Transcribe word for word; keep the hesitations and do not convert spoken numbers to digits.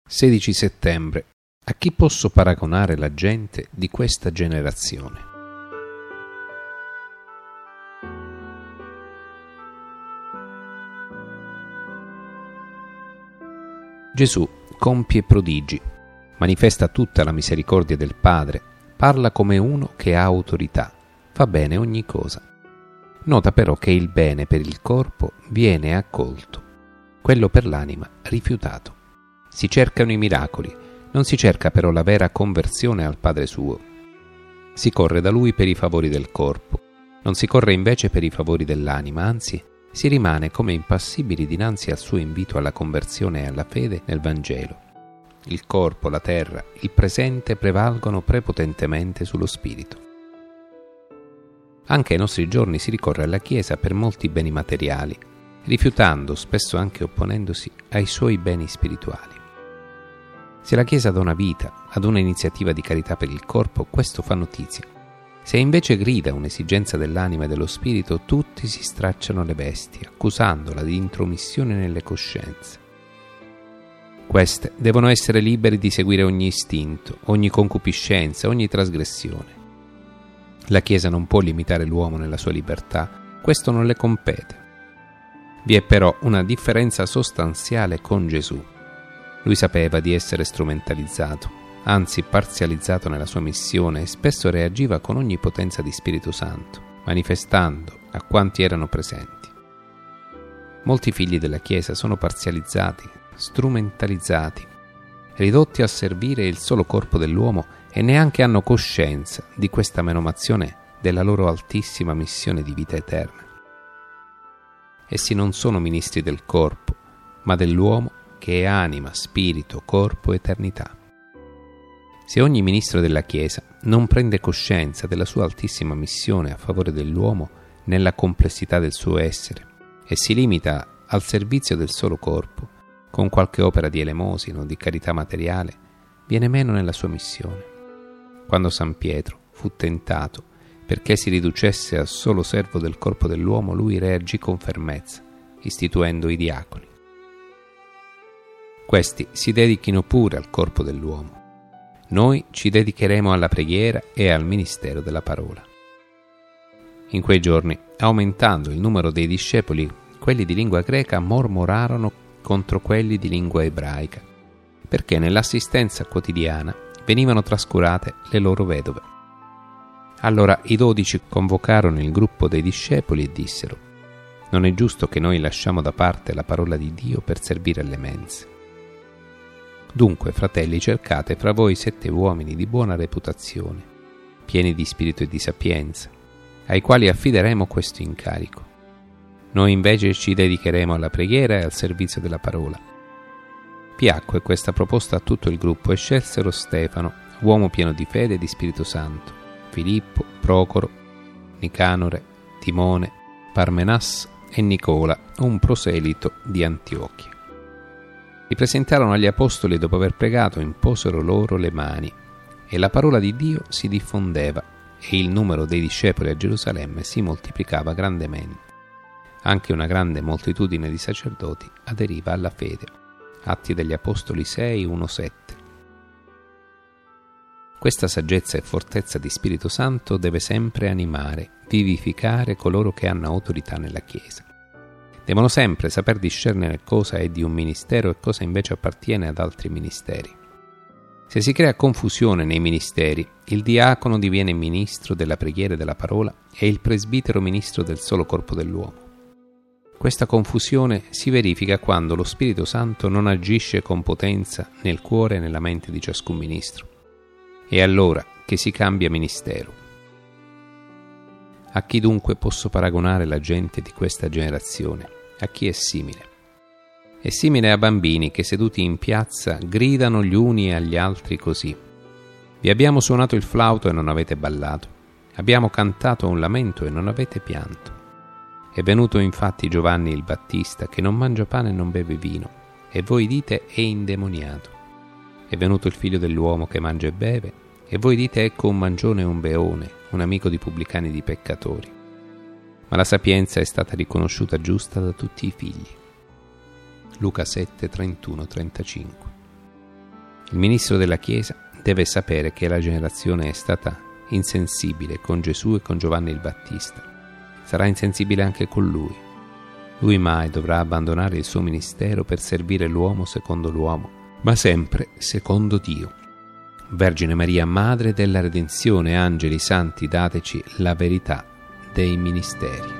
sedici settembre. A chi posso paragonare la gente di questa generazione? Gesù compie prodigi, manifesta tutta la misericordia del Padre, parla come uno che ha autorità, fa bene ogni cosa. Nota però che il bene per il corpo viene accolto, quello per l'anima rifiutato. Si cercano i miracoli, non si cerca però la vera conversione al Padre suo. Si corre da Lui per i favori del corpo, non si corre invece per i favori dell'anima, anzi si rimane come impassibili dinanzi al suo invito alla conversione e alla fede nel Vangelo. Il corpo, la terra, il presente prevalgono prepotentemente sullo spirito. Anche ai nostri giorni si ricorre alla Chiesa per molti beni materiali, rifiutando, spesso anche opponendosi, ai suoi beni spirituali. Se la Chiesa dà una vita ad una iniziativa di carità per il corpo, questo fa notizia. Se invece grida un'esigenza dell'anima e dello spirito, tutti si stracciano le vesti, accusandola di intromissione nelle coscienze. Queste devono essere liberi di seguire ogni istinto, ogni concupiscenza, ogni trasgressione. La Chiesa non può limitare l'uomo nella sua libertà, questo non le compete. Vi è però una differenza sostanziale con Gesù. Lui sapeva di essere strumentalizzato, anzi parzializzato nella sua missione, e spesso reagiva con ogni potenza di Spirito Santo, manifestando a quanti erano presenti. Molti figli della Chiesa sono parzializzati, strumentalizzati, ridotti a servire il solo corpo dell'uomo e neanche hanno coscienza di questa menomazione della loro altissima missione di vita eterna. Essi non sono ministri del corpo, ma dell'uomo che è anima, spirito, corpo, eternità. Se ogni ministro della Chiesa non prende coscienza della sua altissima missione a favore dell'uomo nella complessità del suo essere e si limita al servizio del solo corpo, con qualche opera di elemosina o di carità materiale, viene meno nella sua missione. Quando San Pietro fu tentato perché si riducesse al solo servo del corpo dell'uomo, lui reagì con fermezza, istituendo i diaconi. Questi si dedichino pure al corpo dell'uomo. Noi ci dedicheremo alla preghiera e al ministero della parola. In quei giorni, aumentando il numero dei discepoli, quelli di lingua greca mormorarono contro quelli di lingua ebraica, perché nell'assistenza quotidiana venivano trascurate le loro vedove. Allora i dodici convocarono il gruppo dei discepoli e dissero: «Non è giusto che noi lasciamo da parte la parola di Dio per servire alle mense. Dunque, fratelli, cercate fra voi sette uomini di buona reputazione, pieni di spirito e di sapienza, ai quali affideremo questo incarico. Noi invece ci dedicheremo alla preghiera e al servizio della parola». Piacque questa proposta a tutto il gruppo e scelsero Stefano, uomo pieno di fede e di Spirito Santo, Filippo, Procoro, Nicanore, Timone, Parmenas e Nicola, un proselito di Antiochia. Li presentarono agli apostoli e dopo aver pregato imposero loro le mani, e la parola di Dio si diffondeva e il numero dei discepoli a Gerusalemme si moltiplicava grandemente. Anche una grande moltitudine di sacerdoti aderiva alla fede. Atti degli Apostoli sei, uno sette. Questa saggezza e fortezza di Spirito Santo deve sempre animare, vivificare coloro che hanno autorità nella Chiesa. Devono sempre saper discernere cosa è di un ministero e cosa invece appartiene ad altri ministeri. Se si crea confusione nei ministeri, il diacono diviene ministro della preghiera e della parola e il presbitero ministro del solo corpo dell'uomo. Questa confusione si verifica quando lo Spirito Santo non agisce con potenza nel cuore e nella mente di ciascun ministro. È allora che si cambia ministero. A chi dunque posso paragonare la gente di questa generazione? A chi è simile? È simile a bambini che seduti in piazza gridano gli uni agli altri così: «Vi abbiamo suonato il flauto e non avete ballato, abbiamo cantato un lamento e non avete pianto». È venuto infatti Giovanni il Battista, che non mangia pane e non beve vino, e voi dite è indemoniato. È venuto il figlio dell'uomo che mangia e beve, e voi dite ecco un mangione e un beone, un amico di pubblicani e di peccatori. Ma la sapienza è stata riconosciuta giusta da tutti i figli. Luca sette, trentuno trentacinque. Il ministro della Chiesa deve sapere che la generazione è stata insensibile con Gesù e con Giovanni il Battista. Sarà insensibile anche con lui. Lui mai dovrà abbandonare il suo ministero per servire l'uomo secondo l'uomo, ma sempre secondo Dio. Vergine Maria, Madre della Redenzione, angeli santi, dateci la verità dei ministeri.